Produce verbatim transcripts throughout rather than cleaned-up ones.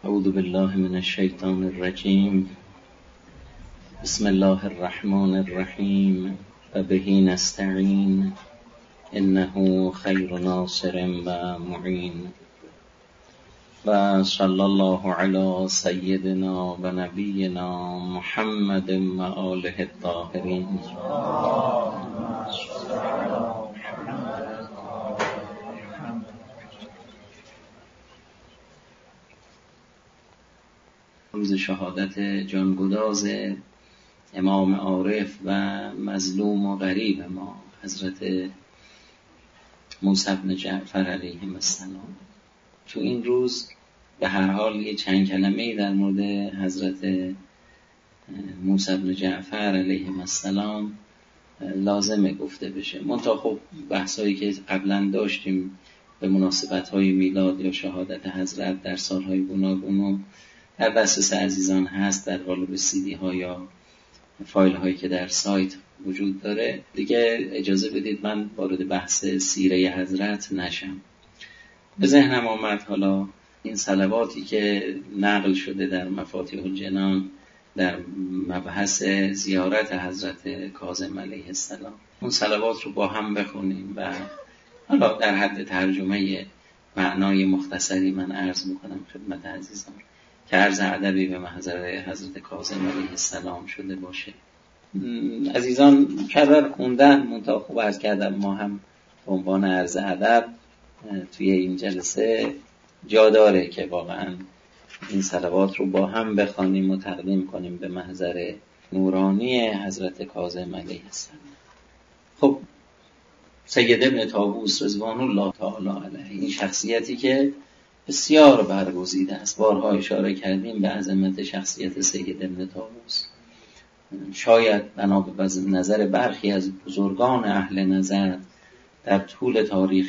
اعوذ بالله من الشیطان الرجیم. بسم الله الرحمن الرحیم و به نستعین انه خیر ناصر و معین و صلی الله علی سیدنا و نبینا محمد و آله الطاهرین. روز شهادت جانگداز امام عارف و مظلوم و غریب ما حضرت موسی بن جعفر علیه السلام. تو این روز به هر حال یه چند کلمه‌ای در مورد حضرت موسی بن جعفر علیه السلام لازمه گفته بشه. منتها خب بحثایی که قبلا داشتیم به مناسبت‌های میلاد یا شهادت حضرت در سالهای گوناگون و در دسترس عزیزان هست در قالب سی دی ها یا فایل هایی که در سایت وجود داره. دیگه اجازه بدید من وارد بحث سیره حضرت نشم. به ذهنم آمد حالا این صلواتی که نقل شده در مفاتیح الجنان در مبحث زیارت حضرت کاظم علیه السلام، اون صلوات رو با هم بخونیم و حالا در حد ترجمه معنای مختصری من عرض میکنم خدمت عزیزان که عرض ادبی به محضر حضرت کاظم علیه السلام شده باشه. عزیزان کرر خوندن منتها خوب عرض کردم ما هم به عنوان عرض ادب توی این جلسه جا داره که واقعا این صلوات رو با هم بخوانیم و تقدیم کنیم به محضر نورانی حضرت کاظم علیه السلام. خب سید ابن طاووس رضوان الله تعالی علیه، این شخصیتی که بسیار برگزیده است، بارها اشاره کردیم به عظمت شخصیت سید ابن طاووس. شاید بنا به نظر برخی از بزرگان اهل نظر در طول تاریخ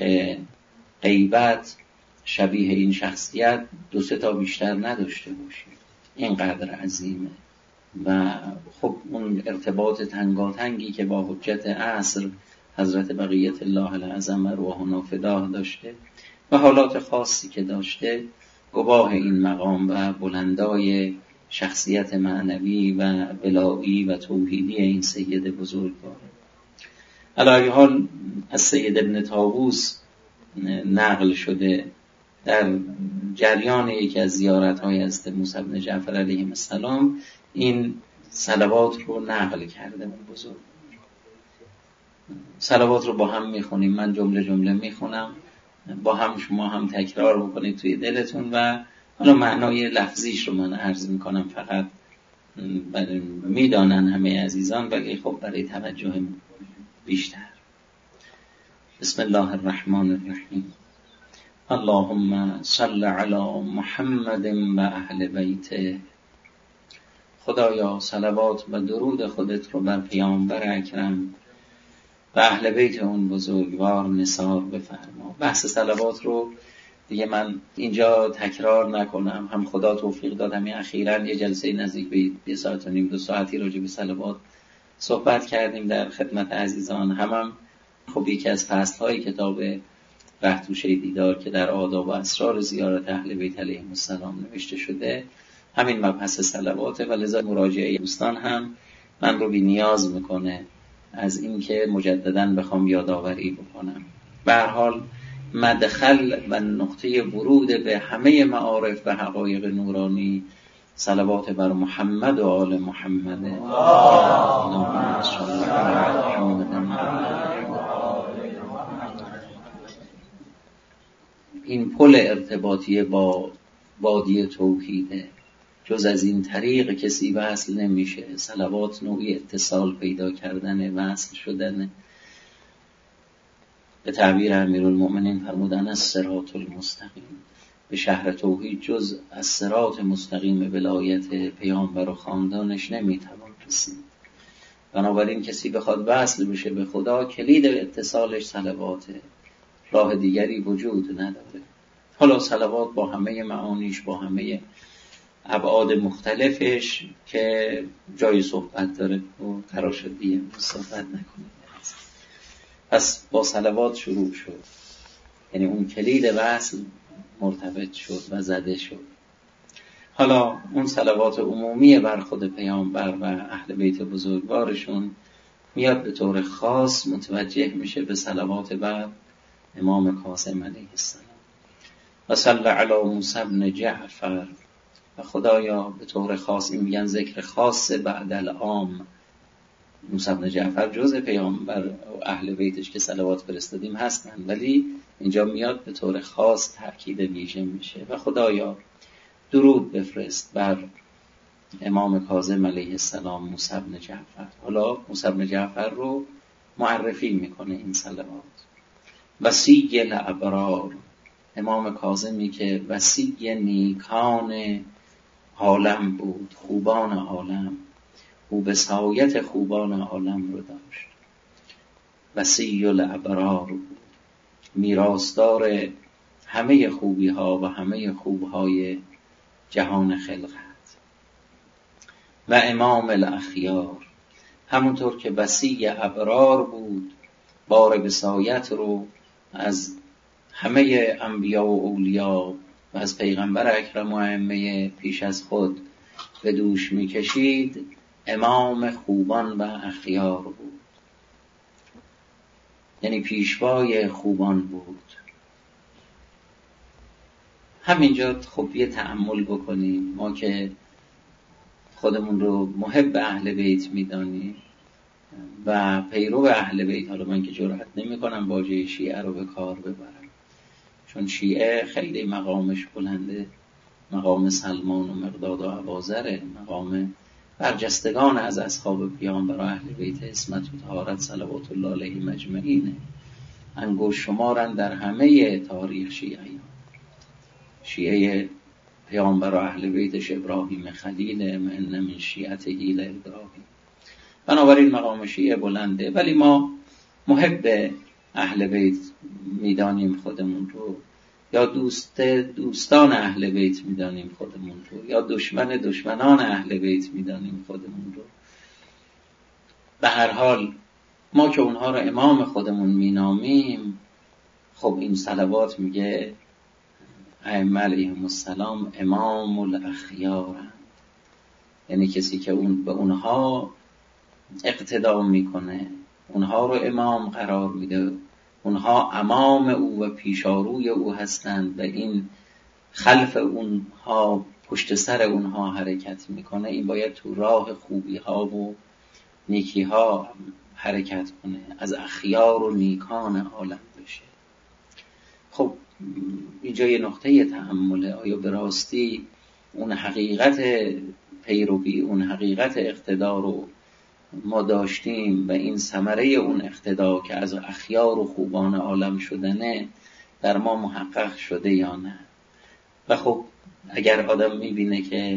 غیبت شبیه این شخصیت دو سه تا بیشتر نداشته باشیم، اینقدر عظیمه. و خب اون ارتباط تنگاتنگی که با حجت عصر حضرت بقیت الله العظم روحنا فداه داشته و حالات خاصی که داشته گواه این مقام و بلندای شخصیت معنوی و ولایی و توحیدی این سید بزرگواره. علی حال از سید ابن طاووس نقل شده در جریان یکی از زیارت‌های حضرت موسی بن جعفر علیه السلام این صلوات رو نقل کرده. اون بزرگ صلوات رو با هم میخونیم، من جمله جمله میخونم، با هم شما هم تکرار بکنید توی دلتون و حالا معنای لفظیش رو من عرض میکنم، فقط میدانن همه عزیزان ولی خب برای توجه بیشتر. بسم الله الرحمن الرحیم. اللهم صل علی محمد و اهل بیته. خدایا صلوات و درود خودت رو بر پیامبر اکرم و اهل بیت اون بزرگوار نثار بفرما. بحث صلوات رو دیگه من اینجا تکرار نکنم، هم خدا توفیق داد همین اخیراً یه جلسه نزدیک به یه ساعت و نیم دو ساعتی راجع به صلوات صحبت کردیم در خدمت عزیزان. هم هم خب یکی از فصل‌های کتاب رهتوشه دیدار که در آداب و اسرار زیارت اهل بیت علیهم السلام نوشته شده همین مبحث صلواته و لذا مراجعه دوستان هم من رو بی نیاز میکنه از این که مجدداً بخوام یادآوری بکنم. به هر حال مدخل و نقطه ورود به همه معارف و حقایق نورانی صلوات بر محمد و آل محمد. اللهم صل علی محمد. این پل ارتباطی با وادی توحیده، جز از این طریق کسی وصل نمیشه. صلوات نوعی اتصال پیدا کردن، وصل شدن. به تعبیر امیرالمؤمنین فرمودن از صراط المستقیم، به شهر توحید جز از صراط مستقیم ولایت پیامبر و خاندانش نمیتوان رسید. بنابراین کسی بخواد وصل بشه به خدا کلید اتصالش صلواته، راه دیگری وجود نداره. حالا صلوات با همه معانیش، با همه ابعاد مختلفش که جای صحبت داره و قرار شد دیگه صحبت نکنیم. پس با صلوات شروع شد، یعنی اون کلید وصل مرتبط شد و زده شد. حالا اون صلوات عمومی بر خود پیامبر و اهل بیت بزرگوارشون میاد به طور خاص متوجه میشه به صلوات بر امام کاظم علیه السلام. و صلی علی موسی بن جعفر، و خدایا به طور خاص، این میگن ذکر خاص بعد العام. موسی بن جعفر جز پیامبر و اهل بیتش که صلوات فرستادیم هستن، ولی اینجا میاد به طور خاص تأکید ویژه میشه. و خدایا درود بفرست بر امام کاظم علیه السلام موسی بن جعفر. حالا موسی بن جعفر رو معرفی میکنه این صلوات. وصی الابرار، امام کاظمی که وصی نیکان عالم بود، خوبان عالم، او وصایت خوبان عالم رو داشت. وصی الابرار بود، میراثدار همه خوبی ها و همه خوبهای جهان خلقت. و امام الاخیار، همونطور که وصی ابرار بود، بار وصایت رو از همه انبیا و اولیا و از پیغمبر اکرم و ائمه پیش از خود به دوش میکشید، امام خوبان و اخیار بود، یعنی پیشوای خوبان بود. همینجا خب یه تأمل بکنیم، ما که خودمون رو محب اهل بیت میدانیم و پیرو اهل بیت، حالا من که جرئت نمی کنم واژه شیعه رو به کار ببرم، چون شیعه خیلی مقامش بلنده، مقام سلمان و مقداد و ابوذر، مقام برجستگان از اصحاب پیامبر و اهل بیت عصمت و طهارت صلوات الله علیهم اجمعین، انگشت شمارن در همه تاریخ شیعیان. شیعه پیامبر و اهل بیتش ابراهیم خلیل، من من شیعته لابراهیم. بنابراین مقام شیعه بلنده، ولی ما محب اهل بیت میدانیم خودمون رو، یا دوست دوستان اهل بیت میدانیم خودمون رو، یا دشمن دشمنان اهل بیت میدانیم خودمون رو. به هر حال ما که اونها رو امام خودمون مینامیم، خب این صلوات میگه ائمه علیهم السلام امام الاخیارند، یعنی کسی که اون به اونها اقتدا میکنه، اونها رو امام قرار میده، اونها امام او و پیشاروی او هستند و این خلف اونها، پشت سر اونها حرکت میکنه، این باید تو راه خوبی ها و نیکی ها حرکت کنه، از اخیار و نیکان عالم بشه. خب اینجا یه نقطه تأمله، آیا به راستی اون حقیقت پیروی، اون حقیقت اقتدا رو ما داشتیم و این ثمره اون اقتدا که از اخیار و خوبان عالم شدنه در ما محقق شده یا نه؟ و خب اگر آدم میبینه که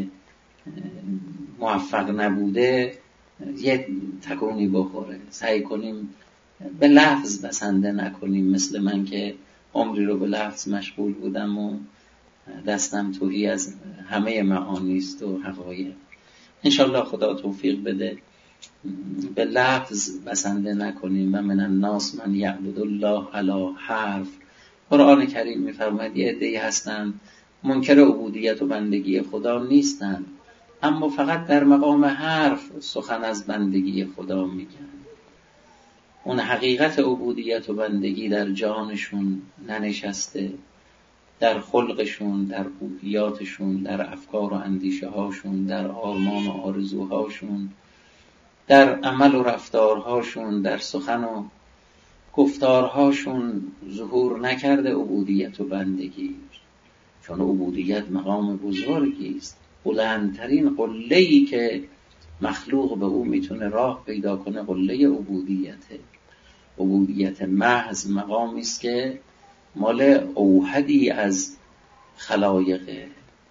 موفق نبوده، یه تکونی بخوره، سعی کنیم به لفظ بسنده نکنیم، مثل من که عمری رو به لفظ مشغول بودم و دستم توهی از همه معانیست و حقایق. انشالله خدا توفیق بده به لفظ بسنده نکنیم. و من الناس من یعبد الله علی حرف. قرآن کریم میفرماید یه عده‌ای هستند منکر عبودیت و بندگی خدا نیستند، اما فقط در مقام حرف سخن از بندگی خدا میگن. اون حقیقت عبودیت و بندگی در جانشون ننشسته، در خلقشون، در روحیاتشون، در افکار و اندیشه هاشون، در آرمان و آرزوهاشون، در عمل و رفتارهاشون، در سخن و گفتارهاشون ظهور نکرده عبودیت و بندگی. چون عبودیت مقام بزرگی است، بلندترین قله‌ای که مخلوق به او میتونه راه پیدا کنه قله عبودیته. عبودیت محض مقامی است که مال اوحدی از خلایقه،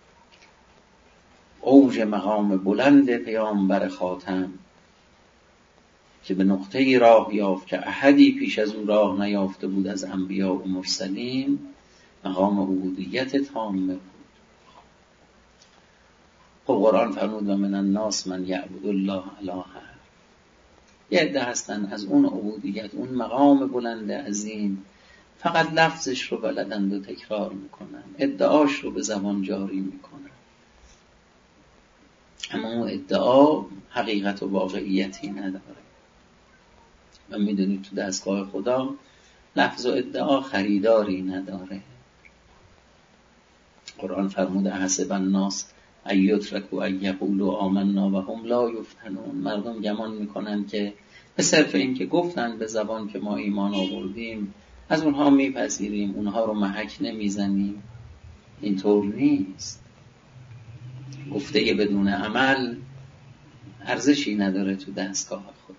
اوج مقام بلند پیامبر خاتم که به نقطه راه یافت که احدی پیش از او راه نیافته بود از انبیا و مرسلین، مقام عبودیت تامه بود. خب قرآن فرمود و من الناس من یعبد الله علی حرف. یه عده هستن از اون عبودیت، اون مقام بلند عظیم، فقط لفظش رو بلدند و تکرار میکنن، ادعاش رو به زبان جاری میکنن. اما اون ادعا حقیقت و واقعیتی نداره. و میدونید تو دستگاه خدا لفظ و ادعا خریداری نداره. قرآن فرموده احسب الناس ان یترکوا ان یقولوا آمنا و هم لا یفتنون. مردم گمان میکنن که به صرف این که گفتن به زبان که ما ایمان آوردیم از اونها میپذیریم، اونها رو محک نمیزنیم. اینطور نیست. گفته بدون عمل ارزشی نداره تو دستگاه خدا.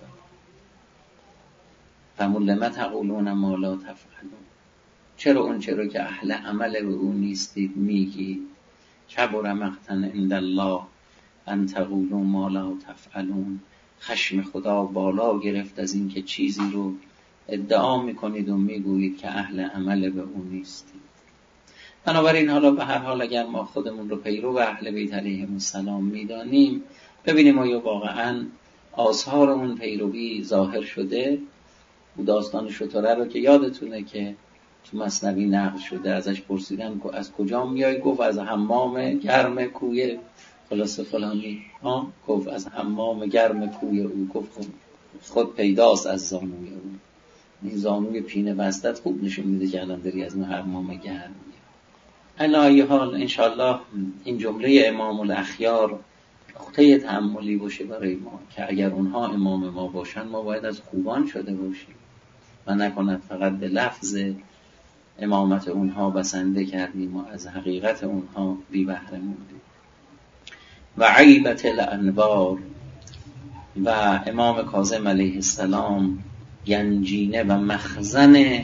فرمود لم تقولون ما لا تفعلون. چرا اون چرا که اهل عمل به اون نیستید میگی؟ کبر مقتا عند الله ان تقولوا ما لا تفعلون. خشم خدا بالا گرفت از این که چیزی رو ادعا میکنید و میگویید که اهل عمل به اون نیستید. بنابراین حالا به هر حال اگر ما خودمون رو پیرو و اهل بیت علیهم السلام میدانیم، ببینیم آیا واقعا آثار اون پیروی ظاهر شده. او داستان شتره رو که یادتونه که تو مثنوی نقل شده، ازش پرسیدن از کجا میای؟ گفت از حمام گرم کوی خلاص فلانی. ها گفت از حمام گرم کوی او. گفت خود پیداست از زانوی او. این زانوی پینه بستت خوب نشون میده که الان داری از اون حمام گرم. علی حال انشالله این جمله امام الاخیار نقطه تأملی باشه برای ما که اگر اونها امام ما باشن ما باید از خوبان شده باشیم و نکند فقط به لفظ امامت اونها بسنده کردیم و از حقیقت اونها بی بهره موندیم. و عیبت الانوار. و امام کاظم علیه السلام گنجینه و مخزن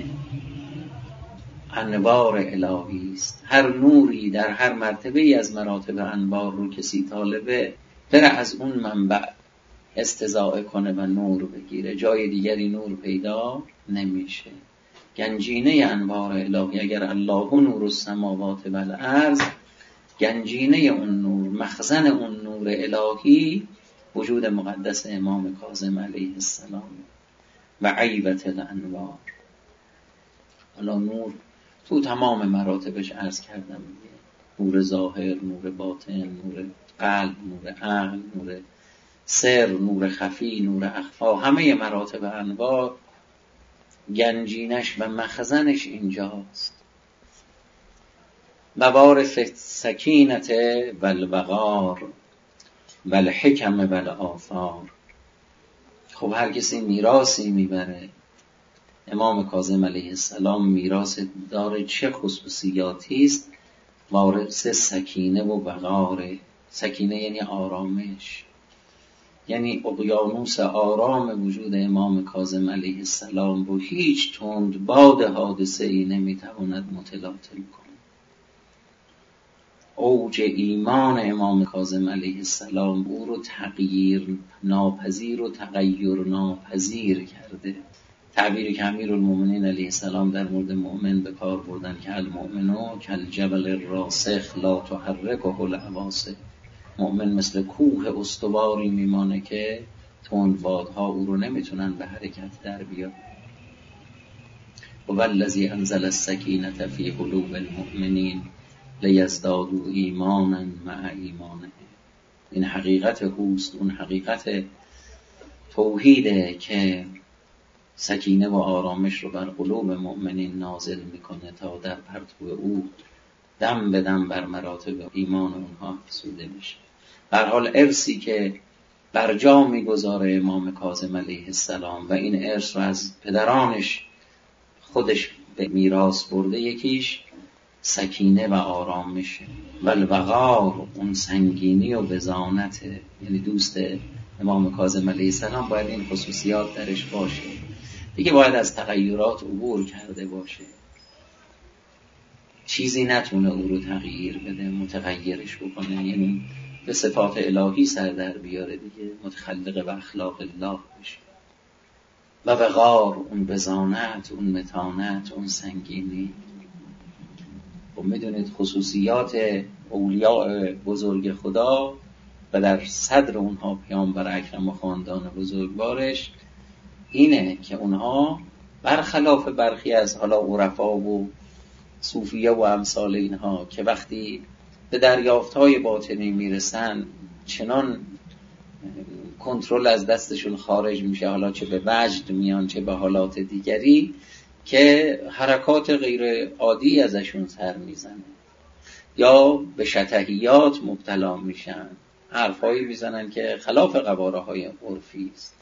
انوار الهی است. هر نوری در هر مرتبه ای از مراتب انوار رو کسی طالبه بره از اون منبع استزاده کنه و نور بگیره، جای دیگری نور پیدا نمیشه. گنجینه انوار الهی، اگر الله نور السماوات و الارض، گنجینه اون نور، مخزن اون نور الهی وجود مقدس امام کاظم علیه السلام. و عیبت الانوار. حالا نور تو تمام مراتبش عرض کردم، نور ظاهر، نور باطن، نور قلب، نور عقل، نور سر، نور خفی، نور اخفا، همه مراتب انوار گنجینش و مخزنش اینجاست. موارث سکینت و الوقار و الحکم و الآثار. خب هر کسی میراثی میبره. امام کاظم علیه السلام میراث داره چه خصوصیاتی است؟ وارث سکینه و وقاره. سکینه یعنی آرامش، یعنی اقیانوس آرام وجود امام کاظم علیه السلام رو هیچ تند باد حادثه ای نمیتواند متلاطم کنه. اوج ایمان امام کاظم علیه السلام او رو تغییر ناپذیر و تغییر ناپذیر کرده. تعبیری که امیرالمومنین علیه السلام در مورد مؤمن به کار بردن که المؤمنو کالجبل الراسخ لا تحرکه العواصف. مؤمن مثل کوه استواری میمانه که تند بادها او رو نمیتونن به حرکت در بیارن. و الذی انزل السکینة فی قلوب المؤمنین لیزدادوا ایمانا مع ایمانه. این حقیقت اوست، اون حقیقت توحیده که سکینه و آرامش رو بر قلوب مؤمنین نازل میکنه تا در پرتو او دم به دم بر مراتب ایمان اونها افزوده میشه. به هر حال ارثی که بر جا میگذاره امام کاظم علیه السلام و این ارث رو از پدرانش خودش به میراث برده، یکیش سکینه و آرامشه و الوقار، اون سنگینی و بزانته. یعنی دوست امام کاظم علیه السلام باید این خصوصیات درش باشه. دیگه باید از تغییرات عبور کرده باشه، چیزی نتونه او رو تغییر بده، متغیرش بکنه، یعنی به صفات الهی سر در بیاره دیگه، متخلق و اخلاق الله بشه. و وقار، اون بزانت، اون متانت، اون سنگینی. و میدونید خصوصیات اولیاء بزرگ خدا و در صدر اونها پیامبر اکرم و خاندان بزرگوارش اینه که اونها برخلاف برخی از حالا عرفا و صوفیه و امثال اینها که وقتی به دریافت‌های باطنی میرسن چنان کنترل از دستشون خارج میشه، حالا چه به وجد میان چه به حالات دیگری، که حرکات غیر عادی ازشون سر میزنه یا به شطحیات مبتلا میشن، حرفایی میزنن که خلاف قواره های عرفی است.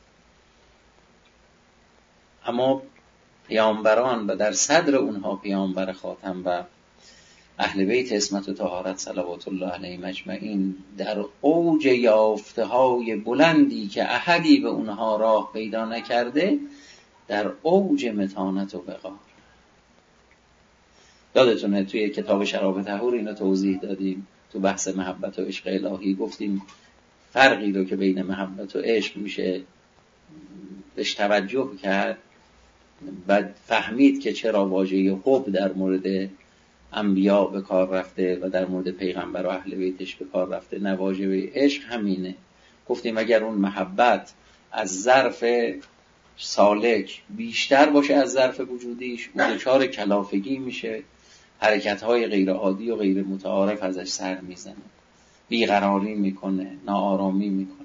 اما پیامبران و در صدر اونها پیامبر خاتم و اهل بیت عصمت و طهارت صلوات الله علیهم اجمعین در اوج یافته های بلندی که احدی به اونها راه پیدا نکرده، در اوج متانت و وقار. یادتونه توی کتاب شراب طهور اینو توضیح دادیم، تو بحث محبت و عشق الهی گفتیم فرقی رو که بین محبت و عشق میشه بهش توجه کرد، بعد فهمید که چرا واژه حب در مورد انبیا به کار رفته و در مورد پیغمبر و اهل بیتش به کار رفته، نه واژه عشق همینه. گفتیم اگر اون محبت از ظرف سالک بیشتر باشه از ظرف وجودیش، اون دچار کلافگی میشه، حرکت‌های غیر عادی و غیر متعارف ازش سر میزنه، بیقراری میکنه، ناآرامی میکنه،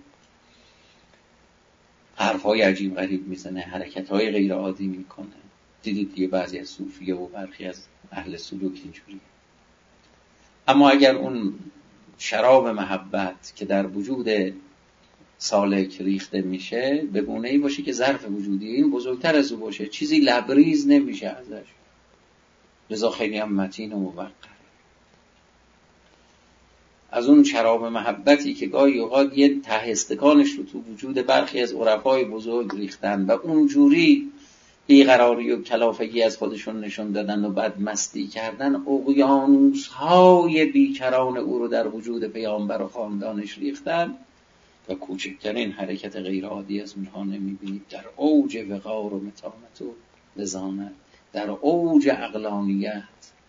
حرف‌های عجیب غریب میزنه، حرکت‌های غیر عادی میکنه. دیدید دیگه بعضی از صوفیه و برخی از اهل سلوک اینجوریه. اما اگر اون شراب محبت که در وجود سالک ریخته میشه به گونه‌ای باشه که ظرف وجودی این بزرگتر از او باشه، چیزی لبریز نمیشه ازش، لذا خیلی هم متین و موقر. از اون شراب محبتی که گاهی اوقات یه ته استکانش رو تو وجود برخی از عرفای بزرگ ریختن و اونجوری بیقراری و کلافگی از خودشون نشون دادن و بعد مستی کردن، اقیانوس‌های بیکران او رو در وجود پیامبر و خاندانش ریختن و کوچکترین حرکت غیر عادی از اونها نمیبینید. در اوج وقار و متانت و لزانت، در اوج عقلانیت.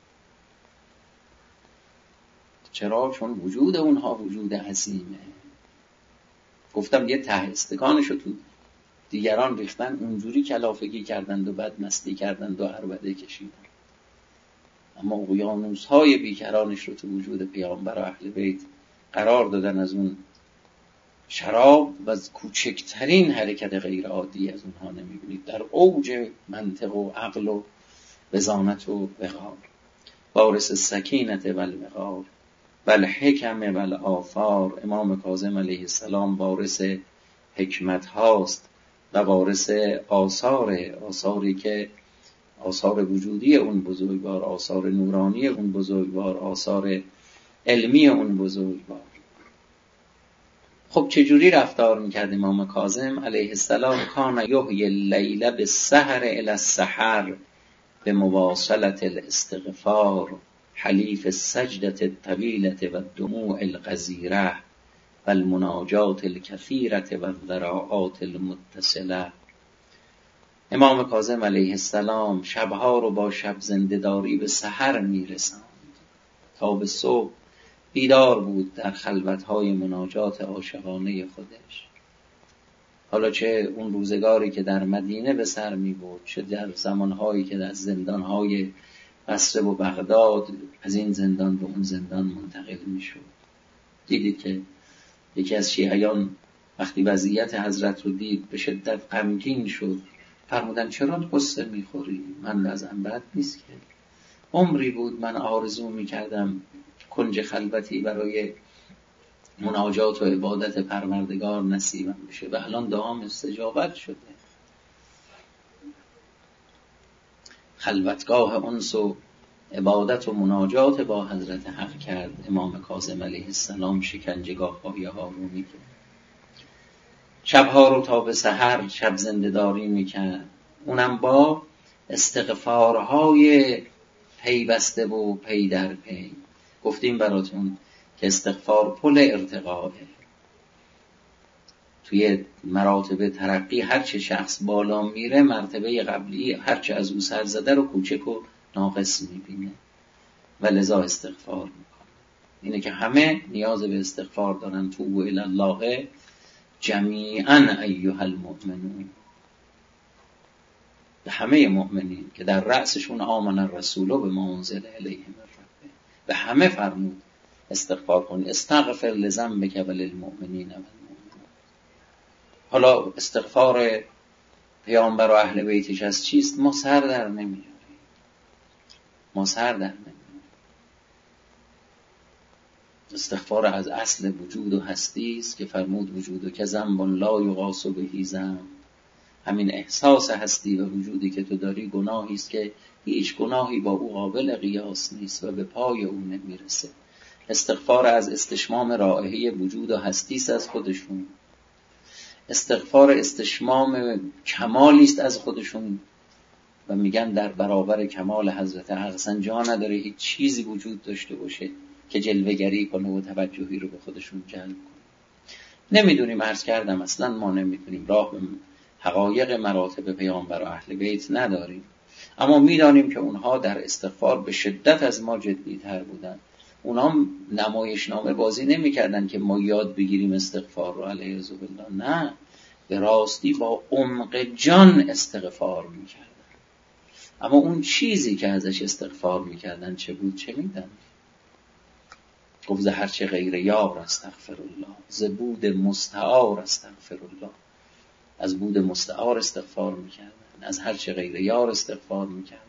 چرا؟ چون وجود اونها وجود عظیمه. گفتم یه ته استکانش رو تو دیگران ریختن، اونجوری کلافگی کردند و بعد مستی کردند و عربده کشیدند. اما اقیانوس‌های بیکرانش رو تو وجود پیامبر و اهل بیت قرار دادن، از اون شراب و از کوچکترین حرکت غیر عادی از اونها نمیبینید، در اوج منطق و عقل و بزانت و وقار. وارث السکینت و الوقار و الحکم و الآثار. امام کاظم علیه السلام وارث حکمت هاست و وارث آثار، آثاری که آثار وجودی اون بزرگوار، آثار نورانی اون بزرگوار، آثار علمی اون بزرگوار. خب چجوری رفتار میکرد امام کاظم علیه السلام؟ کان یحیی اللیل بالسحر الی السحر به مواصلت الاستغفار حلیف السجدة الطویلة و الدموع الغزیرة و المناجات الکثیرة و الذراعات المتصلة. امام کاظم علیه السلام شبها رو با شب زنده‌داری به سحر میرساند، تا به صبح بیدار بود در خلوت‌های مناجات عاشقانه خودش. حالا چه اون روزگاری که در مدینه به سر می‌برد، چه در زمانهایی که در زندان‌های بصره و بغداد از این زندان به اون زندان منتقل می‌شد. دیدید که یکی از شیعیان وقتی وضعیت حضرت رو دید به شدت غمگین شد، فرمودن چرا قصه می‌خوری؟ من وضعم بد نیست که، عمری بود من آرزو می‌کردم کنج خلوتی برای مناجات و عبادت پروردگار نصیبم بشه و الان دعام استجابت شده. خلوتگاه انس و عبادت و مناجات با حضرت حق کرد امام کاظم علیه السلام شکنجهگاه ها رو میگه. شبها رو تا به سحر شب زنده‌داری میکرد، اونم با استغفارهای پیوسته و پی در پی. گفتیم براتون که استغفار پل ارتقاءه. توی مراتب ترقی هرچه شخص بالا میره، مرتبه قبلی هرچه از او سر زده رو کوچک و ناقص میبینه و لذا استغفار میکنه. اینه که همه نیاز به استغفار دارن. توبوا الی الله جمیعا ایها المؤمنون. به همه مؤمنین که در رأسشون آمن الرسول به ما انزل الیه من ربه، به همه فرمود استغفار کنید. استغفر لذنبک وللمؤمنین والمؤمنات. حالا استغفار پیامبر و اهل بیتش از چیست؟ ما سر در نمیاریم، ما سر در نمیاریم. استغفار از اصل وجود و هستی است که فرمود وجود که ذنب لا یقاس به ذنب. همین احساس هستی و وجودی که تو داری گناهی است که هیچ گناهی با او قابل قیاس نیست و به پای او نمیرسه. استغفار از استشمام رائحه وجود و هستی است از خودشون. استغفار استشمام کمالی است از خودشون و میگن در برابر کمال حضرت حق اصلا جا نداره هیچ چیزی وجود داشته باشه که جلوه‌گری کنه و توجهی رو به خودشون جلب کنه. نمیدونیم، عرض کردم اصلا ما نمیدونیم، راه به حقایق مراتب پیامبر و اهل بیت نداریم، اما میدانیم که اونها در استغفار به شدت از ما جدی‌تر بودن. اونها نمایشنامه بازی نمی‌کردن که ما یاد بگیریم استغفار رو علیه بالله، نه، به راستی با عمق جان استغفار می‌کردن. اما اون چیزی که ازش استغفار می‌کردن چه بود؟ چه می‌دن؟ گفت ز هر چه غیر یار استغفر الله، ز بود مستعار استغفر الله. از بود مستعار استغفار می‌کردن، از هر چه غیر یار استغفار می‌کردن،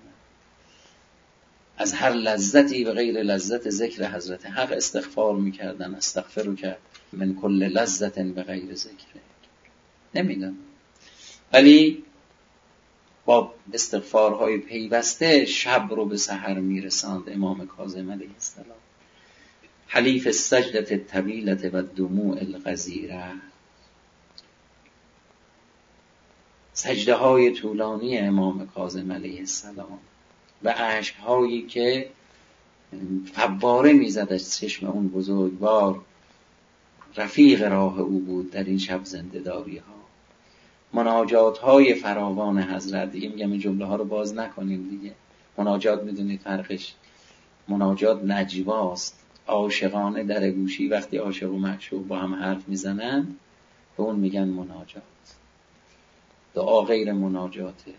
از هر لذتی و غیر لذت ذکر حضرت حق استغفار می‌کردن. استغفرک من کل لذت به غیر ذکر. نمیدونم، ولی با استغفارهای پیوسته شب رو به سحر میرساند امام کاظم علیه السلام. حلیف السجدة الطویلة و الدموع الغزیره. سجده های طولانی امام کاظم علیه السلام و اشک هایی که فواره میزد از چشم اون بزرگوار رفیق راه او بود در این شب زنده‌داری ها. مناجات های فراوان حضرت. دیگه میگم این جمله ها رو باز نکنیم دیگه. مناجات میدونید فرقش، مناجات نجواست، عاشقانه در گوشی وقتی عاشق و معشوق با هم حرف میزنن به اون میگن مناجات. دعا غیر مناجاته.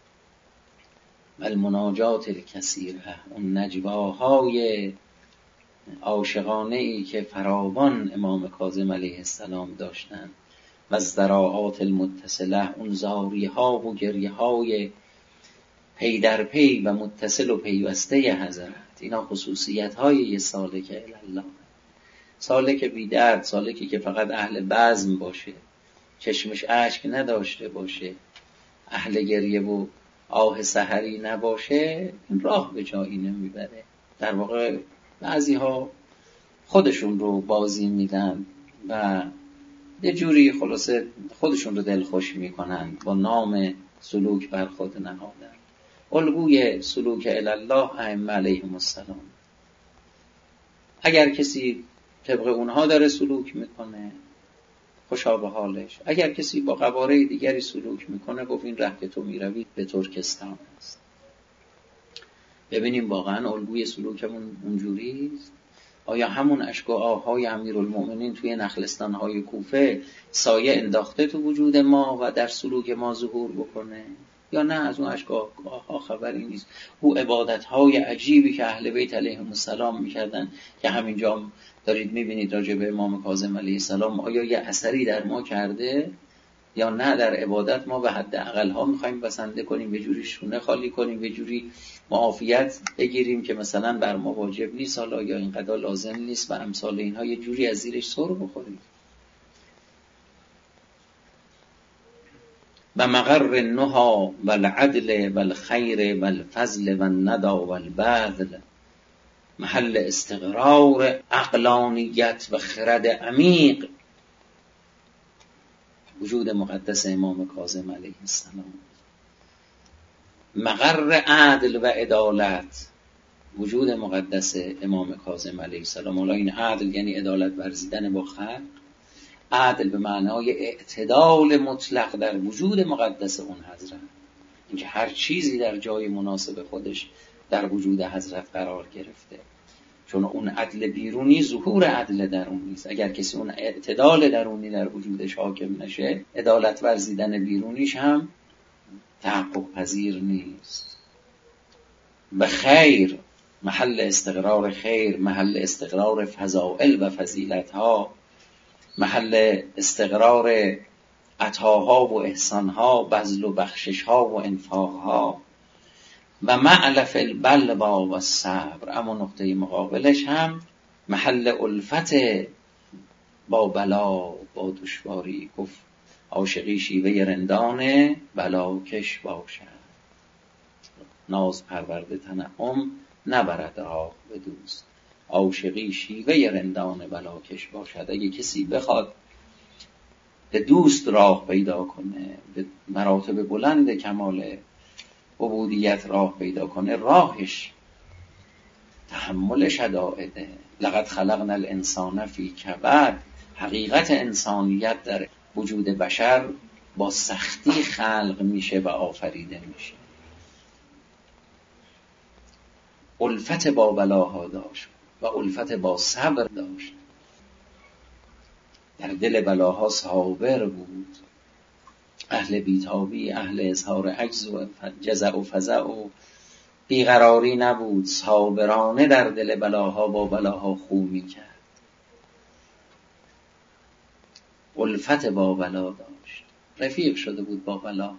المناجات الکثیره، اون نجواهای عاشقانه ای که فراوان امام کاظم علیه السلام داشتن و ذراعات المتصله، اون زاری ها و گریه های پی در پی و متصل و پیوسته حضرت. اینا خصوصیت های یه سالک الله. سالک بی درد، سالکی که فقط اهل بزم باشه، چشمش اشک نداشته باشه، اهل گریه و آه سحری نباشه، این راه به جایی نمیبره. در واقع بعضی ها خودشون رو بازی میدن و یه جوری خلاصه خودشون رو دلخوش میکنن، با نام سلوک بر خود نهادن. الگوی سلوک الله ائمه علیهم السلام. اگر کسی طبق اونها داره سلوک میکنه خوشا به حالش، اگر کسی با قواره دیگری سلوک میکنه گفت این ره که تو میروی به ترکستان است. ببینیم واقعا الگوی سلوکمون اونجوری است؟ آیا همون اشک و آهای امیرالمؤمنین توی نخلستان‌های کوفه سایه انداخته تو وجود ما و در سلوک ما ظهور بکنه، یا نه از اون اشک و آها خبری نیست؟ او عبادت‌های عجیبی که اهل بیت علیهم السلام می‌کردن که همینجا دارید می‌بینید راجع به امام کاظم علیه السلام، آیا یه اثری در ما کرده یا نه؟ در عبادت ما به حد اقل ها می‌خوایم بسنده کنیم، یه جوری شونه خالی کنیم، یه جوری معافیت بگیریم که مثلا بر ما واجب نیست حالا یا اینقدر لازم نیست و امثال اینها، یه جوری از زیرش سر بخوریم. و مقر النهى والعدل والخیر والفضل والندى والبذل، محل استقرار عقلانیت و خرد عمیق وجود مقدس امام کاظم علیه السلام. مقر عدل و عدالت وجود مقدس امام کاظم علیه السلام. حالا این عدل یعنی عدالت ورزیدن با خلق، عدل به معنای اعتدال مطلق در وجود مقدس اون حضرت، اینکه هر چیزی در جای مناسب خودش در وجود حضرت قرار گرفته. چون اون عدل بیرونی ظهور عدل درونی است. اگر کسی اون اعتدال درونی در وجودش حاکم نشه، عدالت ورزیدن بیرونیش هم تحقق پذیر نیست. به خیر محل استقرار خیر، محل استقرار فضائل و فضیلتها، محل استقرار عطاها و احسانها، بذل و بخششها و انفاقها، و معلف البلوا و الصبر. اما نقطه مقابلش هم محل الفت با بلا، با دشواری. گفت عاشقی شیوه رندان بلاکش باشد، ناز پرورده تنعم نبرد راه به دوست. عاشقی شیوه رندان بلاکش باشد. اگه کسی بخواد به دوست راه پیدا کنه، به مراتب بلند کمال عبودیت راه پیدا کنه، راهش تحمل شدائده. لقد خلقنا الانسان فی کبد. حقیقت انسانیت در وجود بشر با سختی خلق میشه و آفریده میشه. الفت با بلاها داشت و الفت با صبر داشت. در دل بلاها صابر بود، اهل بیتابی، اهل اظهار عجز و جزع و فزع و بیقراری نبود. صابرانه در دل بلاها با بلاها خو میکرد. الفت با بلا داشت، رفیق شده بود با بلاها.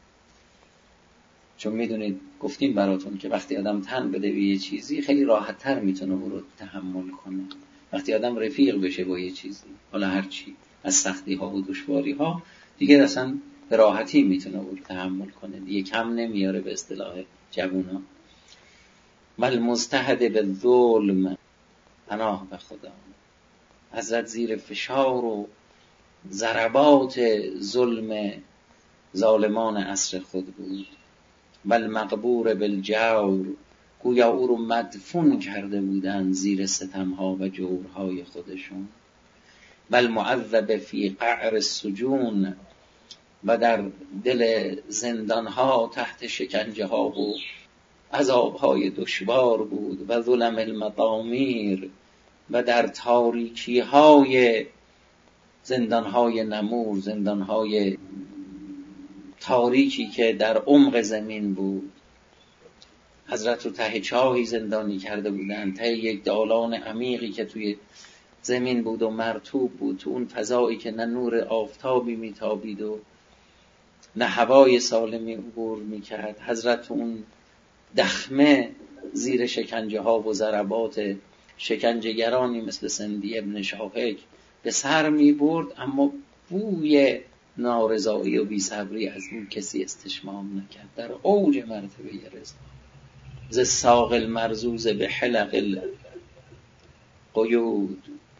چون میدونید گفتیم براتون که وقتی آدم تن بده به یه چیزی خیلی راحت تر میتونه او رو تحمل کنه. وقتی آدم رفیق بشه با یه چیزی، حالا هر چی، از سختی ها و دشواری ها، دیگه اصلا به راحتی میتونه او رو تحمل کنه، دیگه کم نمیاره به اصطلاح جوونا. مل مجتهد به ظلم، پناه به خدا. حضرت زیر فشار و ضربات ظلم ظالمان عصر خود بود. بل مقبور بالجور، گویا او رو مدفون کرده بودن زیر ستمها و جورهای خودشون. بل معذب فی قعر السجون، و در دل زندانها تحت شکنجه ها و عذابهای دشوار بود. و ظلم المضامیر، و در تاریکی های زندانهای نمور، زندانهای تاریکی که در عمق زمین بود. حضرت رو ته چاهی زندانی کرده بودن، ته یک دالان عمیقی که توی زمین بود و مرطوب بود، تو اون فضایی که نه نور آفتابی میتابید و نه هوای سالمی عبور میکرد. حضرت تو اون دخمه زیر شکنجه ها و ضربات شکنجهگرانی مثل سندی ابن شاهک به سر میبرد، اما بوی نارضایی و بی‌صبری از اون کسی استشمام نکرد. در اوج مرتبه رضا، ز ساق المرزوز به حلق القیود،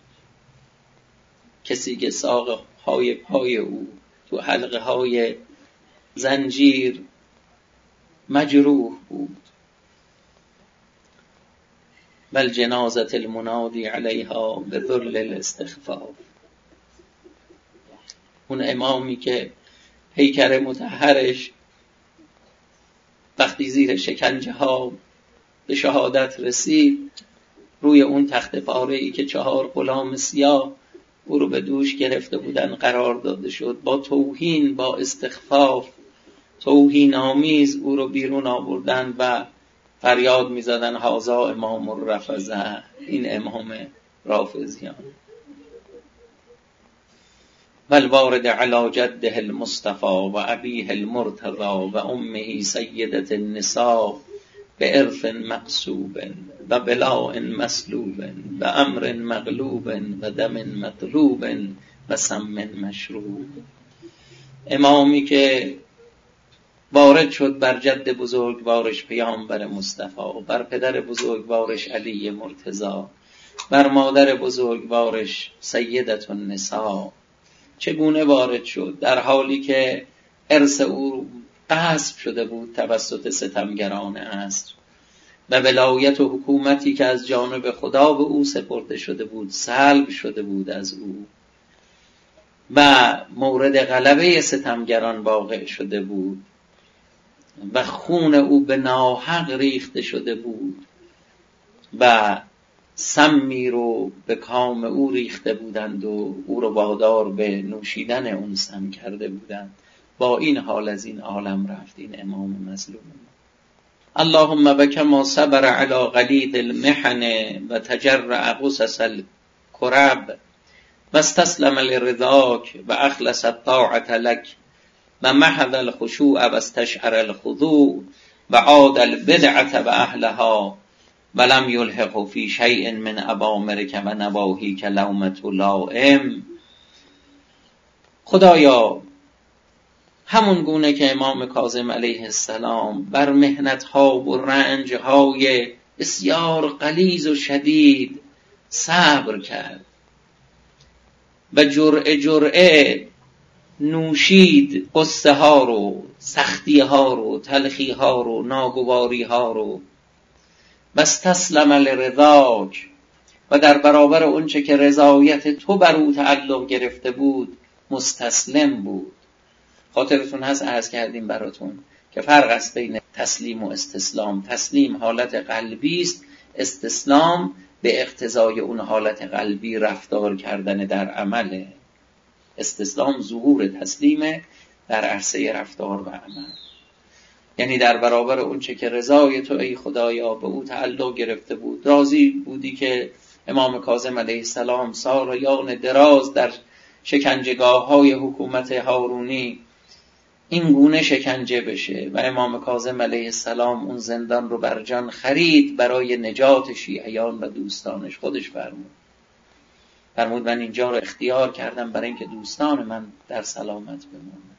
کسی که ساق های پای او تو حلقه های زنجیر مجروح بود. بل جنازت المنادی علیها به ذل الاستخفاف. اون امامی که پیکر مطهرش وقتی زیر شکنجه ها به شهادت رسید، روی اون تخت پاره‌ای که چهار غلام سیاه او رو به دوش گرفته بودن قرار داده شد، با توهین، با استخفاف، توهین آمیز او رو بیرون آوردن و فریاد می‌زدن هذا امام الرفضه، این امام رافضیان. بل وارد علی جده المصطفى و ابیه المرتضى و امه سیدة النساء به ارث مقصوب و بلاء مسلوب و امر مغلوب و دم مطلوب و سم مشروب. امامی که وارد شد بر جد بزرگوارش پیامبر مصطفی، بر پدر بزرگوارش علی مرتضی، بر مادر بزرگوارش سیدة النساء. چگونه وارد شد؟ در حالی که ارث او غصب شده بود توسط ستمگران عصر و ولایت و حکومتی که از جانب خدا به او سپرده شده بود سلب شده بود از او و مورد غلبه ستمگران واقع شده بود و خون او به ناحق ریخته شده بود و سمی رو به کام او ریخته بودند و او رو وادار به نوشیدن اون سم کرده بودند. با این حال از این عالم رفت این امام مظلوم. اللهم بك ما صبر على غلیظ المحن و تجرع قصص الكرب و استسلم لرضاك و اخلص الطاعة لك و محض الخشوع و استشعر الخضوع و عاد البدعة و اهلها و لم یلحق فی شیء من اوامرک و نواهیک لومة لائم. خدایا همون گونه که امام کاظم علیه السلام بر محنت‌ها و رنج‌های بسیار غلیظ و شدید صبر کرد و جرعه جرعه نوشید قصه ها رو، سختی ها رو، تلخی ها رو، ناگواری ها رو، بس تسلم لرضاک و در برابر اونچه که رضایت تو بر او تعلق گرفته بود مستسلم بود. خاطرتون هست عرض کردیم براتون که فرق است بین تسلیم و استسلام. تسلیم حالت قلبی است، استسلام به اقتضای اون حالت قلبی رفتار کردن در عمله. استسلام ظهور تسلیمه در عرصه رفتار و عمل، یعنی در برابر اون چه که رضای تو ای خدایا به او تعلق گرفته بود، راضی بودی که امام کاظم علیه السلام سالیان دراز در شکنجهگاه های حکومت هارونی این گونه شکنجه بشه و امام کاظم علیه السلام اون زندان رو بر جان خرید برای نجات شیعیان و دوستانش. خودش فرمود فرمود من اینجا رو اختیار کردم برای اینکه دوستان من در سلامت بمونن.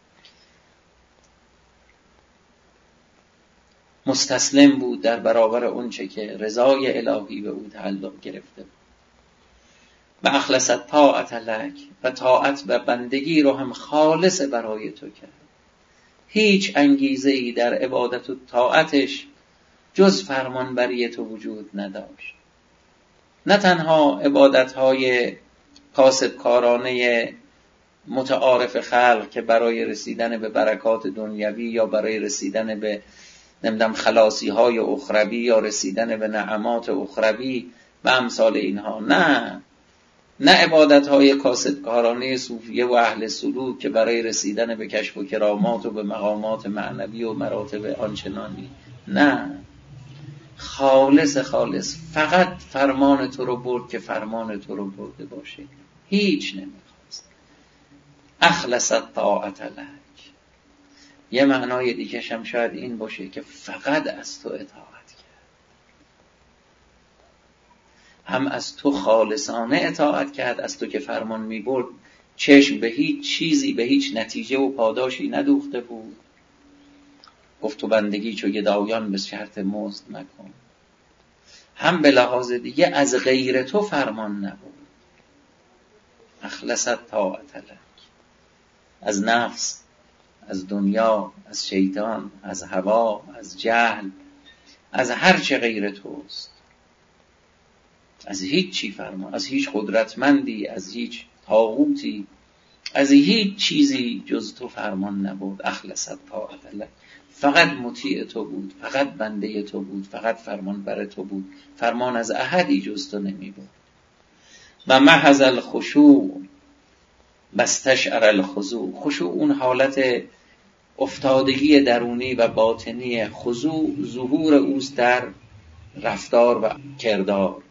مستسلم بود در برابر اون چه که رضای الهی به او تعلق گرفته بود. و اخلص الطاعة لک و طاعت و بندگی رو هم خالص برای تو کرد. هیچ انگیزه‌ای در عبادت و طاعتش جز فرمانبری تو وجود نداشت. نه تنها عبادت‌های کاسبکارانه متعارف خلق که برای رسیدن به برکات دنیوی یا برای رسیدن به نمیدونم خلاصی‌های اخروی یا رسیدن به نعمات اخروی و امثال اینها، نه نه عبادت‌های کاسبکارانه صوفیه و اهل سلوک که برای رسیدن به کشف و کرامات و به مقامات معنوی و مراتب آنچنانی، نه، خالص خالص فقط فرمان تو رو برد که فرمان تو رو برده باشه، هیچ نمیخواست. اخلص الطاعة لک. یه معنای دیگه هم شاید این باشه که فقط از تو اطاعت کرد، هم از تو خالصانه اطاعت کرد، از تو که فرمان میبرد چشم به هیچ چیزی، به هیچ نتیجه و پاداشی ندوخته بود. گفت تو بندگی چو گدایان به شرط مزد مکن. هم به لحاظ دیگه از غیر تو فرمان نبود. اخلص الطاعة لک. از نفس، از دنیا، از شیطان، از هوا، از جهل، از هر چه غیر توست، از هیچ چی فرمان، از هیچ قدرتمندی، از هیچ طاغوتی، از هیچ چیزی جز تو فرمان نبود. اخلص الطاعة لک. فقط مطیع تو بود، فقط بنده تو بود، فقط فرمان بر تو بود، فرمان از احدی جز تو نمی بود. و محض الخشوع بستشعر الخضوع. خشوع اون حالت افتادگی درونی و باطنی، خضوع ظهور اوست در رفتار و کردار.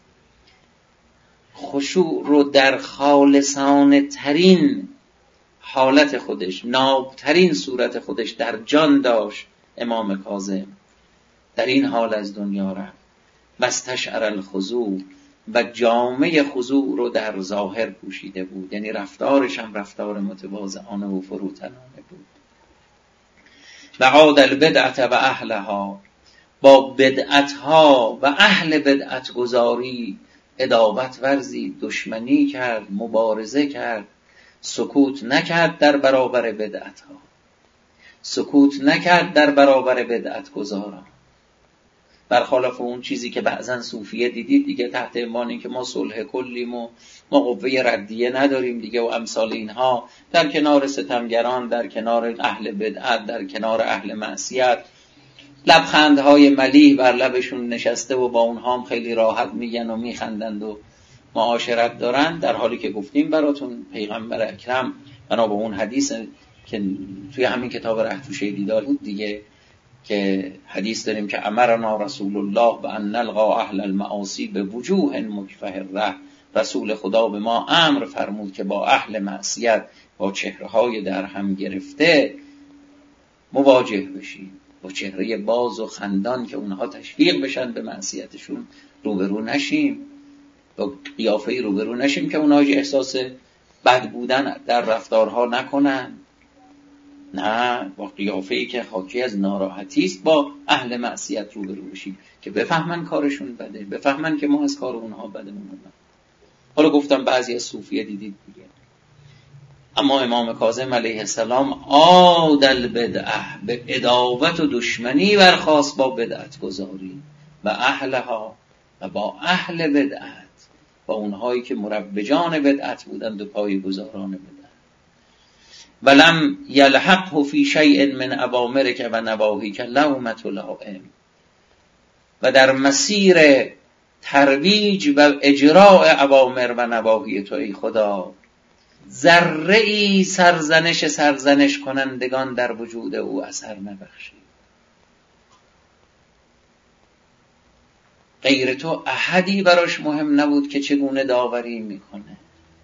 خشوع رو در خالصانه ترین حالت خودش، نابترین صورت خودش در جان داشت امام کاظم. در این حال از دنیا رفت. بستشعر الخضوع و جامه خضوع رو در ظاهر پوشیده بود، یعنی رفتارش هم رفتار متواضعانه و فروتنانه بود. و عاد البدعة و اهلها. با بدعتها و اهل بدعت گذاری عداوت ورزید، دشمنی کرد، مبارزه کرد، سکوت نکرد در برابر بدعتها، سکوت نکرد در برابر بدعت گذاران. برخلاف اون چیزی که بعضن صوفیه دیدید دیگه، تحت عنوانی که ما صلح کلیم و ما قوه ردیه نداریم دیگه و امثال اینها، در کنار ستمگران، در کنار اهل بدعت، در کنار اهل معصیت، لبخندهای ملیح بر لبشون نشسته و با اونها هم خیلی راحت میگن و میخندند و معاشرت دارن، در حالی که گفتیم براتون پیغمبر اکرم بنا به اون حدیث که توی همین کتاب رهتوشه دیدار بود دیگه، که حدیث داریم که امرنا رسول الله به ان نلقا اهل المعاصی به وجوه مکفهره، رسول خدا به ما امر فرمود که با اهل معصیت با چهره‌های در هم گرفته مواجه بشیم، با چهره باز و خندان که اونها تشویق بشن به معصیتشون روبرو نشیم، با قیافه‌ای روبرو نشیم که اونها احساس بد بودن در رفتارها نکنن، نه با قیافه‌ای که حاکی از ناراحتی است با اهل معصیت روبرو بشیم که بفهمن کارشون بده، بفهمن که ما از کار اونها بدمون اومد. حالا گفتم بعضی از صوفیه دیدید دیگه، اما امام کاظم علیه السلام عادل بدعه، به عداوت و دشمنی برخاست با بدعت گذاری و اهلها و با اهل بدعت، با اونهایی که مروجان بدعت بودند و پایه‌گذاران بدعت. ولم یلحقه فی شیء من اوامرک و نواهیک لومة لائم، و در مسیر ترویج و اجراء اوامر و نواهی تو ای خدا ذره ای سرزنش سرزنش کنندگان در وجود او اثر نبخشی. غیر تو احدی براش مهم نبود که چگونه داوری میکنه،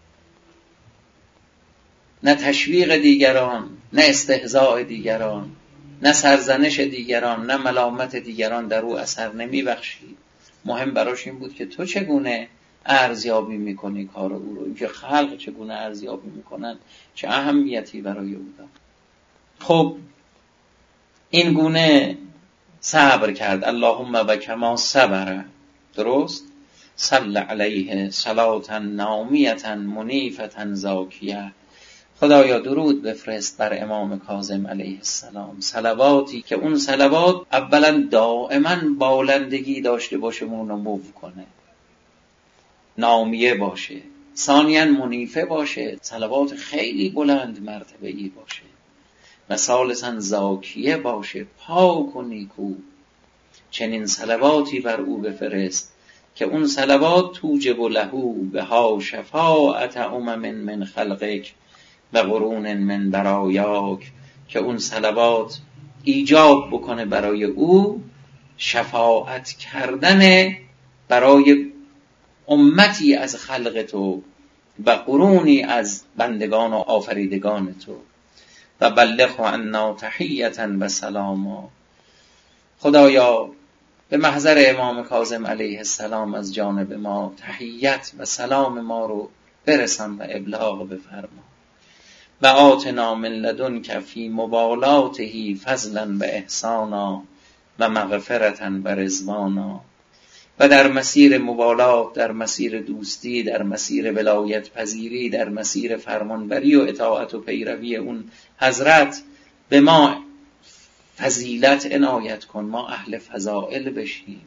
نه تشویق دیگران، نه استهزاء دیگران، نه سرزنش دیگران، نه ملامت دیگران در او اثر نمیبخشید. مهم براش این بود که تو چگونه ارزیابی میکنی کار او رو، اینکه خلق چگونه ارزیابی میکنن چه اهمیتی برای او دارد. خب این گونه صبر کرد. اللهم و کما صبر، درست، صل علیه صلاة نامیة منیفة زاکیه، خدایا درود بفرست بر امام کاظم علیه السلام، صلواتی که اون صلوات اولا دائما بالندگی داشته باشه، اونو موو کنه، نامیه باشه، ثانیاً منیفه باشه، صلوات خیلی بلند مرتبه‌ای باشه، و ثالثاً زاکیه باشه، پاک و نیکو. چنین صلواتی بر او بفرست که اون صلوات توجب لهو بها شفاعت امم من خلقک و قرون من برایاک، که اون صلوات ایجاب بکنه برای او شفاعت کردن برای امتی از خلق تو و قرونی از بندگان و آفریدگان تو. و بلغ عنا تحیة و سلاما، خدایا به محضر امام کاظم علیه السلام از جانب ما تحیت و سلام ما رو برسان و ابلاغ بفرما. و آتنا من لدنک فی مبالاته فضلا و احسانا و مغفرة و رضوانا، و در مسیر مبالات، در مسیر دوستی، در مسیر ولایت پذیری، در مسیر فرمانبری و اطاعت و پیروی اون حضرت به ما فضیلت عنایت کن، ما اهل فضائل بشیم،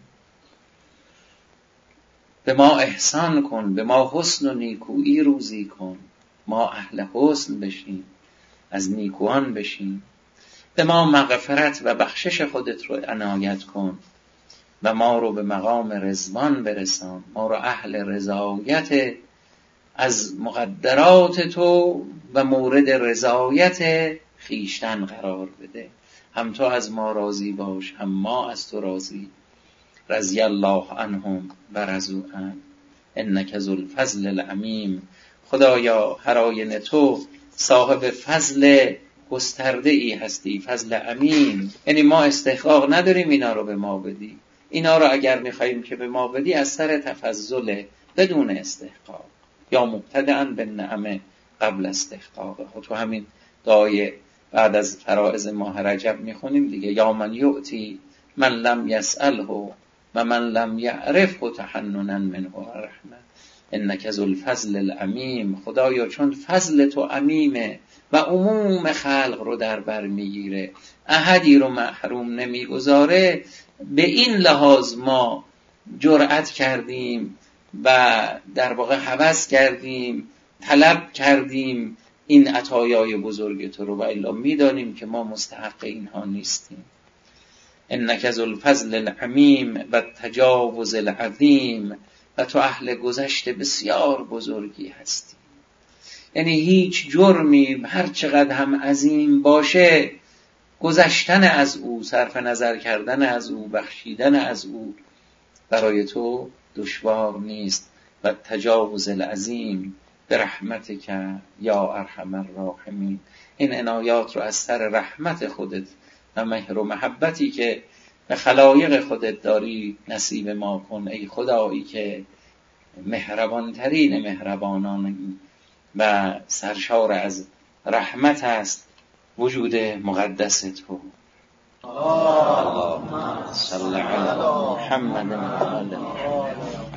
به ما احسان کن، به ما حسن و نیکویی روزی کن، ما اهل حسن بشیم، از نیکوان بشیم، به ما مغفرت و بخشش خودت رو عنایت کن و ما رو به مقام رضوان برسان، ما رو اهل رضایت از مقدرات تو و مورد رضایت خیشتن قرار بده. هم تو از ما راضی باش، هم ما از تو راضی. رضی الله عنهم و رضوا عنه انک ذو الفضل العمیم، خدایا هر آینه تو صاحب فضل گسترده ای هستی، فضل عمیم، یعنی ما استحقاق نداریم اینا رو به ما بدی، اینا رو اگر میخواییم که به ما بدی از سر تفضل بدون استحقاق، یا مبتدأ بالنعمه قبل استحقاق. خب تو همین دعای بعد از فرائض ماه رجب میخونیم دیگه، یا من یعطی من لم یسأله و من لم یعرفه تحننا منه و رحمه انک ذو الفضل العمیم، خدایا چون فضل تو عمیمه و عموم خلق رو در بر میگیره، احدی رو محروم نمیگذاره، به این لحاظ ما جرأت کردیم و در واقع هوس کردیم، طلب کردیم این عطایای بزرگ تو رو، و الا میدانیم که ما مستحق اینها نیستیم. انک ذو الفضل العمیم و تجاوز العظیم، و تو اهل گذشت بسیار بزرگی هستی، یعنی هیچ جرمی هر چقدر هم عظیم باشه گذشتن از او، صرف نظر کردن از او، بخشیدن از او برای تو دشوار نیست. و تجاوز العظیم به رحمتک یا ارحم الراحمین. این عنایات رو از سر رحمت خودت و مهر و محبتی که به خلایق خودت داری نصیب ما کن ای خدایی که مهربان ترین مهربانان و سرشار از رحمت است وجود مقدس تو. اللهم صل علی محمد و آل محمد.